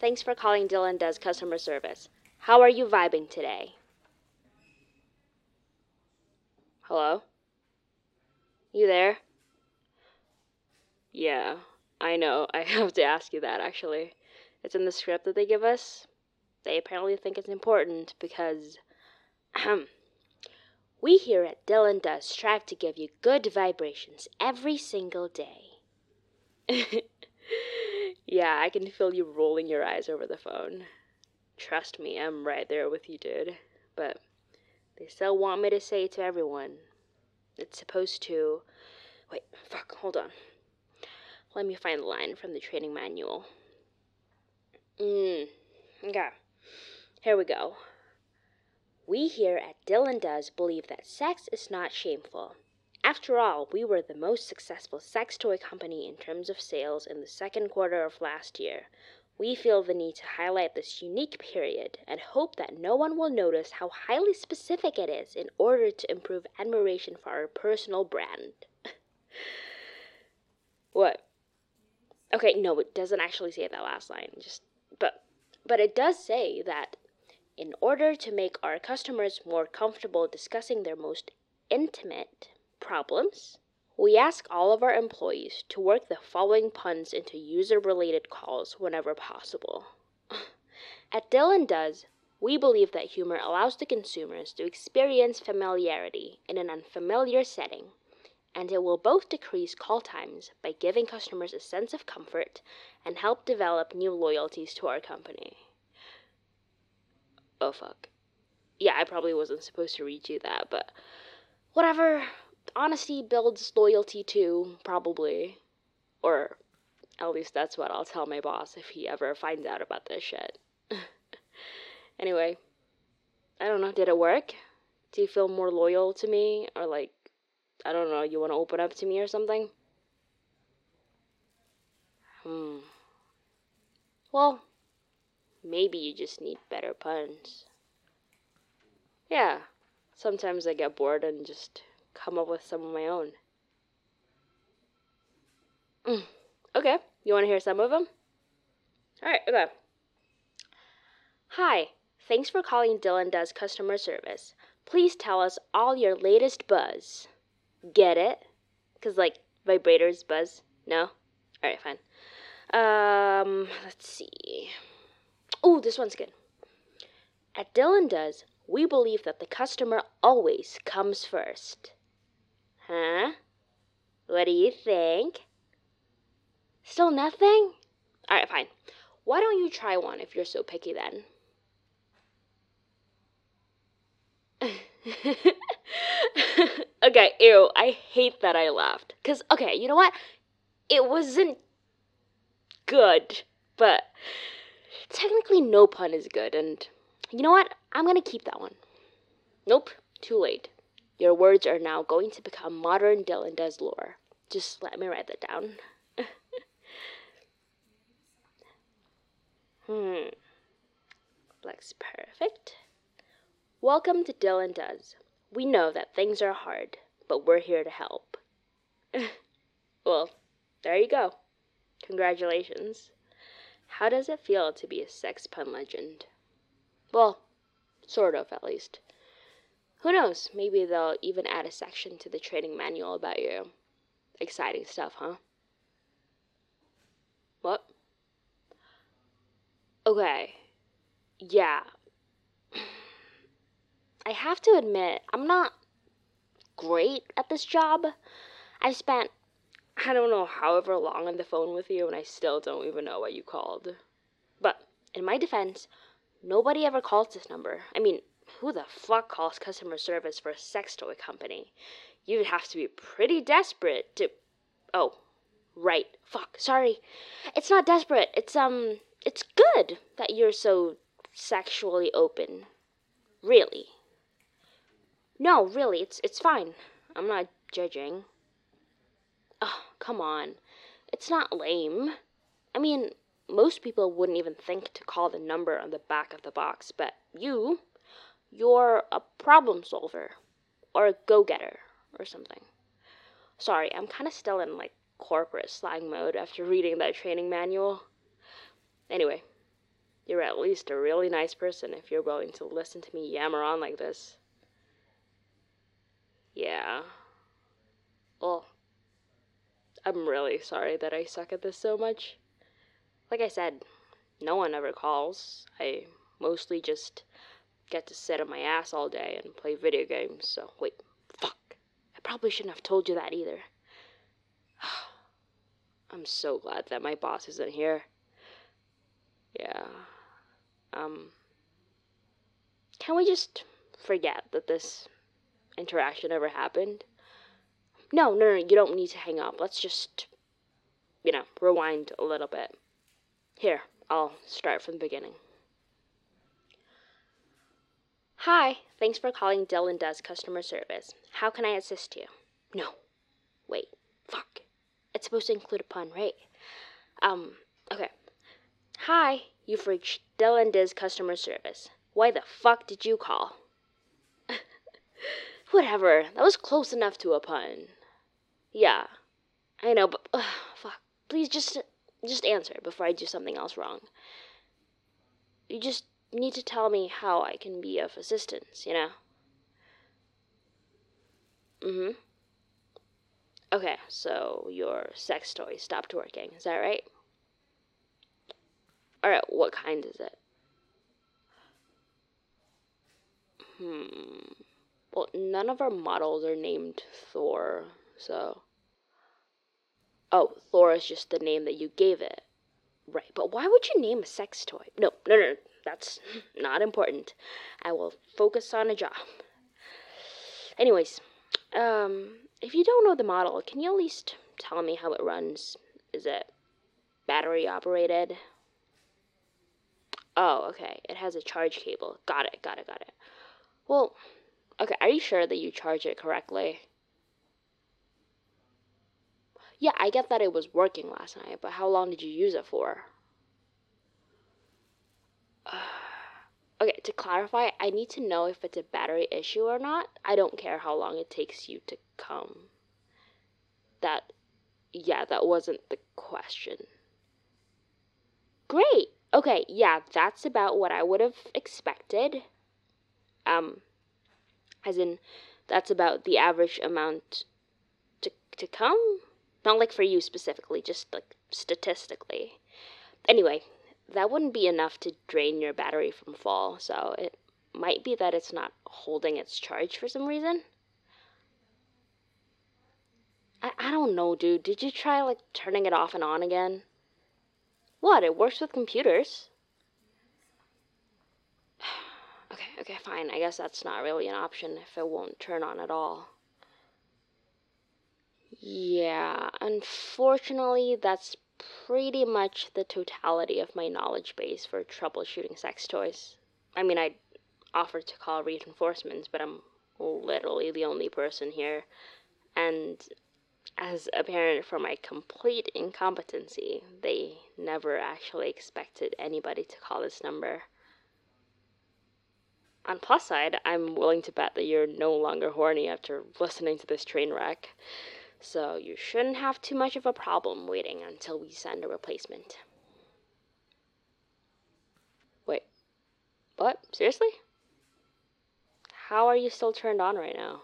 Thanks for calling Dylan Does Customer Service. How are you vibing today? Hello? You there? Yeah, I know. I have to ask you that, actually. It's in the script that they give us. They apparently think it's important because... we here at Dylan Does strive to give you good vibrations every single day. Yeah, I can feel you rolling your eyes over the phone. Trust me, I'm right there with you, dude. But they still want me to say it to everyone. It's supposed to... Wait, fuck, hold on. Let me find the line from the training manual. Okay, here we go. We here at Dylan Does believe that sex is not shameful. After all, we were the most successful sex toy company in terms of sales in the second quarter of last year. We feel the need to highlight this unique period and hope that no one will notice how highly specific it is in order to improve admiration for our personal brand. What? Okay, no, it doesn't actually say that last line. But it does say that in order to make our customers more comfortable discussing their most intimate problems, we ask all of our employees to work the following puns into user-related calls whenever possible. At Dylan Does, we believe that humor allows the consumers to experience familiarity in an unfamiliar setting, and it will both decrease call times by giving customers a sense of comfort and help develop new loyalties to our company. Oh, fuck. Yeah, I probably wasn't supposed to read you that, but whatever. Honesty builds loyalty too, probably. Or at least that's what I'll tell my boss if he ever finds out about this shit. Anyway, I don't know, did it work? Do you feel more loyal to me? Or like, I don't know, you want to open up to me or something? Well, maybe you just need better puns. Yeah, sometimes I get bored and just come up with some of my own. Okay, you want to hear some of them? Alright, okay. Hi, thanks for calling Dylan Does Customer Service. Please tell us all your latest buzz. Get it? 'Cause like vibrators buzz? No? Alright, fine. Let's see. Oh, this one's good. At Dylan Does, we believe that the customer always comes first. Huh? What do you think? Still nothing? Alright, fine. Why don't you try one if you're so picky then? Okay, ew, I hate that I laughed. 'Cause, okay, you know what? It wasn't good, but technically no pun is good, and you know what? I'm gonna keep that one. Nope, too late. Your words are now going to become modern Dylan Does lore. Just let me write that down. Looks perfect. Welcome to Dylan Does. We know that things are hard, but we're here to help. Well, there you go. Congratulations. How does it feel to be a sex pun legend? Well, sort of, at least. Who knows, maybe they'll even add a section to the training manual about you. Exciting stuff, huh? What? Okay. Yeah. I have to admit, I'm not great at this job. I spent, I don't know, however long on the phone with you, and I still don't even know what you called. But, in my defense, nobody ever calls this number. I mean, who the fuck calls customer service for a sex toy company? You'd have to be pretty desperate to... Oh, right. Fuck, sorry. It's not desperate. It's good that you're so sexually open. Really. No, really, it's fine. I'm not judging. Oh, come on. It's not lame. I mean, most people wouldn't even think to call the number on the back of the box, but you're a problem solver. Or a go-getter, or something. Sorry, I'm kind of still in, like, corporate slang mode after reading that training manual. Anyway, You're at least a really nice person if you're willing to listen to me yammer on like this. Yeah. Well, I'm really sorry that I suck at this so much. Like I said, no one ever calls. I mostly just get to sit on my ass all day and play video games, so wait, fuck. I probably shouldn't have told you that either. I'm so glad that my boss isn't here. Yeah. Um, can we just forget that this interaction ever happened? No, you don't need to hang up. Let's just, rewind a little bit. Here, I'll start from the beginning. Hi, thanks for calling Dylan Does customer service. How can I assist you? No. Wait. Fuck. It's supposed to include a pun, right? Okay. Hi, you've reached Dylan Does customer service. Why the fuck did you call? Whatever. That was close enough to a pun. Yeah. I know, but fuck. Please just answer before I do something else wrong. You just need to tell me how I can be of assistance, Mm-hmm. Okay, so your sex toy stopped working, is that right? Alright, what kind is it? Well, none of our models are named Thor, so... Oh, Thor is just the name that you gave it. Right, but why would you name a sex toy? No, that's not important. I will focus on a job. Anyways, if you don't know the model, can you at least tell me how it runs? Is it battery operated? Oh, okay. It has a charge cable. Got it. Well, okay, are you sure that you charge it correctly? Yeah, I get that it was working last night, but how long did you use it for? Okay, to clarify, I need to know if it's a battery issue or not. I don't care how long it takes you to come. That wasn't the question. Great! Okay, yeah, that's about what I would have expected. As in, that's about the average amount to come? Not like for you specifically, just like statistically. Anyway, that wouldn't be enough to drain your battery from fall, so it might be that it's not holding its charge for some reason. I don't know, dude. Did you try, like, turning it off and on again? What? It works with computers. Okay, fine. I guess that's not really an option if it won't turn on at all. Yeah, unfortunately, that's pretty much the totality of my knowledge base for troubleshooting sex toys. I mean, I'd offer to call reinforcements, but I'm literally the only person here. And as apparent from my complete incompetency, they never actually expected anybody to call this number. On plus side, I'm willing to bet that you're no longer horny after listening to this train wreck. So you shouldn't have too much of a problem waiting until we send a replacement. Wait, what? Seriously? How are you still turned on right now?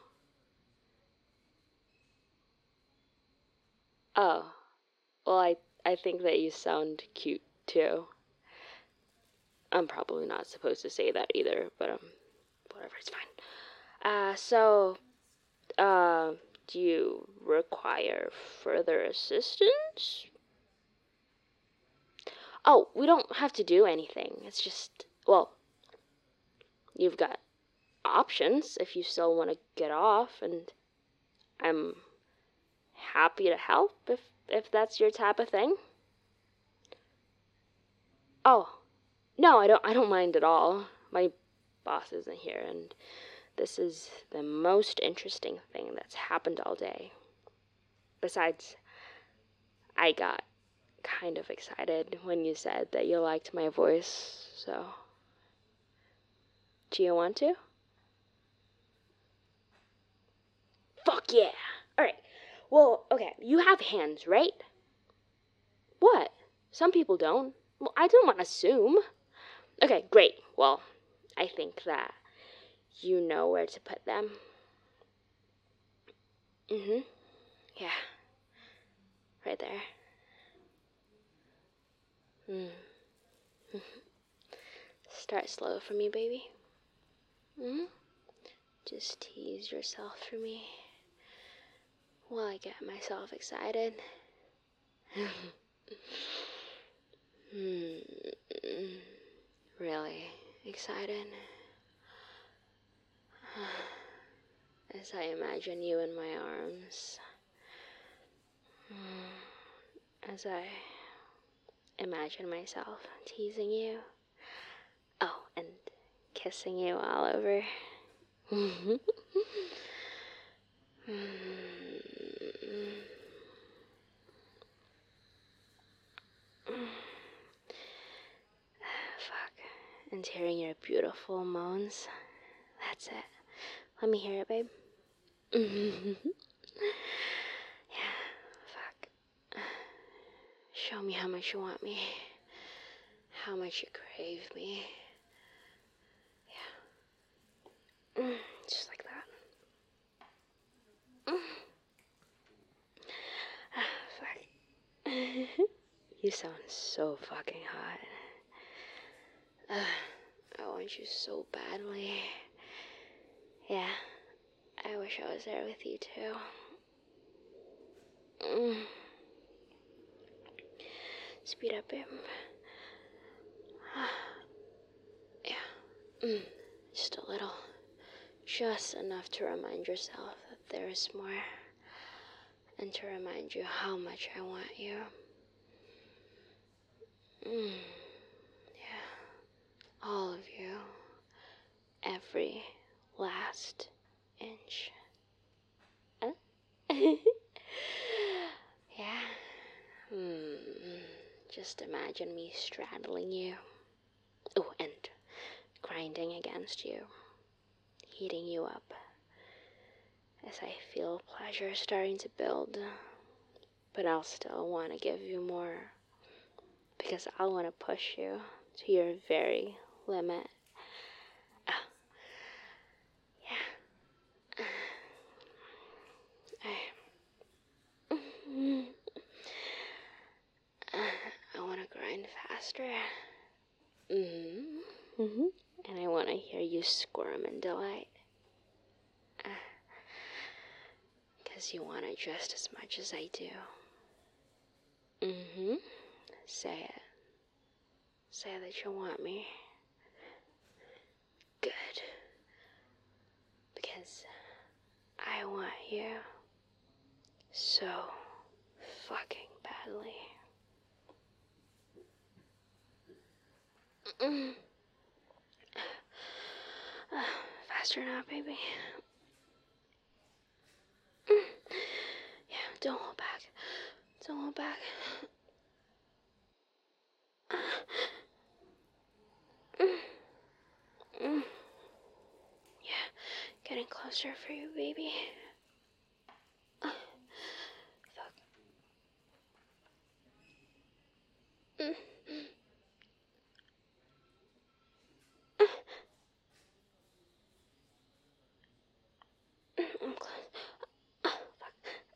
Oh, well, I think that you sound cute too. I'm probably not supposed to say that either, but whatever, it's fine. Do you require further assistance? Oh, we don't have to do anything. It's just, well, you've got options if you still want to get off, and I'm happy to help if that's your type of thing. Oh, no, I don't mind at all. My boss isn't here, and this is the most interesting thing that's happened all day. Besides, I got kind of excited when you said that you liked my voice, so... Do you want to? Fuck yeah! Alright, well, okay, you have hands, right? What? Some people don't. Well, I don't want to assume. Okay, great. Well, I think that you know where to put them. Yeah. Right there. Mm. Start slow for me, baby. Just tease yourself for me while I get myself excited. Really excited. As I imagine you in my arms. As I imagine myself teasing you. Oh, and kissing you all over. Fuck. And hearing your beautiful moans. That's it. Let me hear it, babe. Yeah, fuck. Show me how much you want me. How much you crave me. Yeah. Just like that. Fuck. You sound so fucking hot. I want you so badly. Yeah. I wish I was there with you too. Speed up, babe. Yeah. Just a little. Just enough to remind yourself that there is more. And to remind you how much I want you. Yeah. All of you. Every last inch. Huh? Yeah. Just imagine me straddling you. Oh, and grinding against you. Heating you up. As I feel pleasure starting to build. But I'll still want to give you more. Because I'll want to push you to your very limit. Yeah. I want to grind faster. And I want to hear you squirm in delight. Because you want it just as much as I do. Say it. Say that you want me. Good. Because I want you so fucking badly. Faster now, baby. Yeah, don't hold back. Don't hold back. Yeah, getting closer for you, baby. Fuck. I'm close. Fuck.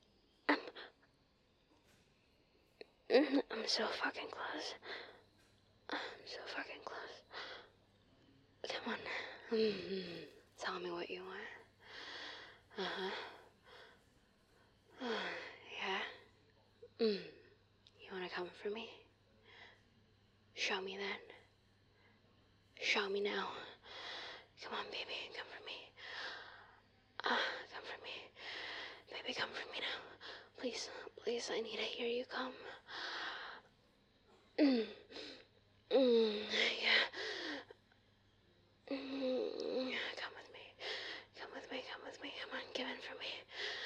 I'm so fucking close. I'm so fucking close. Come on. Tell me what you want. Yeah. You wanna come for me? Show me then. Show me now. Come on, baby, come for me. Come for me. Baby, come for me now. Please, please, I need to hear you come. Yeah. Come with me. Come with me, come with me. Come on, give in for me.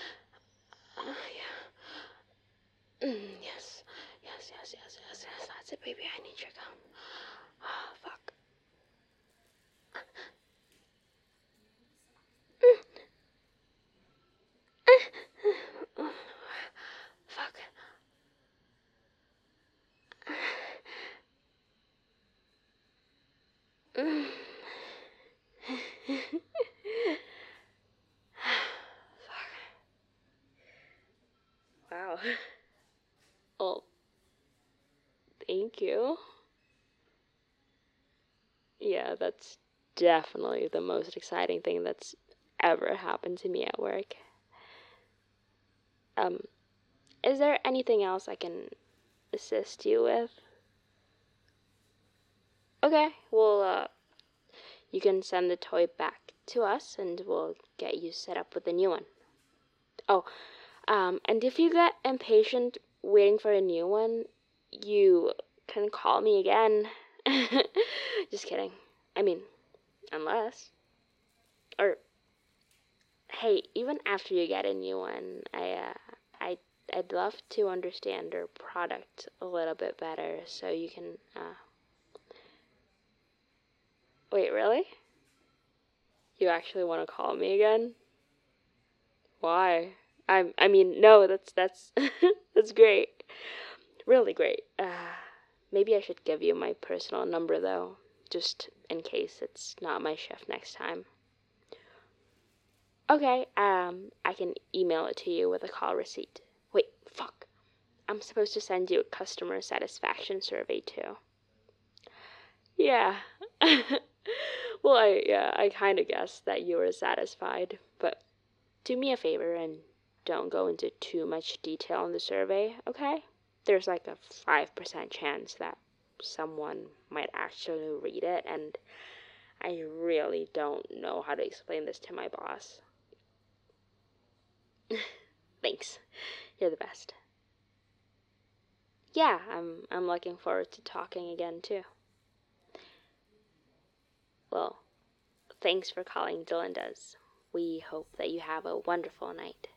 Yeah. Yes. Yes, yes, yes, yes, yes. That's it, baby. I need your come. Fuck. Fuck. Wow. Well, thank you. Yeah, that's definitely the most exciting thing that's ever happened to me at work. Um, is there anything else I can assist you with? Okay, well, you can send the toy back to us and we'll get you set up with a new one. Oh, and if you get impatient waiting for a new one, you can call me again. Just kidding. I mean, unless. Or, hey, even after you get a new one, I'd love to understand your product a little bit better so you can, wait, really? You actually want to call me again? Why? I mean, no, that's, that's great. Really great. Maybe I should give you my personal number, though, just in case it's not my shift next time. Okay, I can email it to you with a call receipt. Wait, fuck. I'm supposed to send you a customer satisfaction survey, too. Yeah. Well, I kind of guessed that you were satisfied, but do me a favor and don't go into too much detail in the survey, okay? There's like a 5% chance that someone might actually read it, and I really don't know how to explain this to my boss. Thanks. You're the best. Yeah, I'm looking forward to talking again too. Well, thanks for calling Dylan Does. We hope that you have a wonderful night.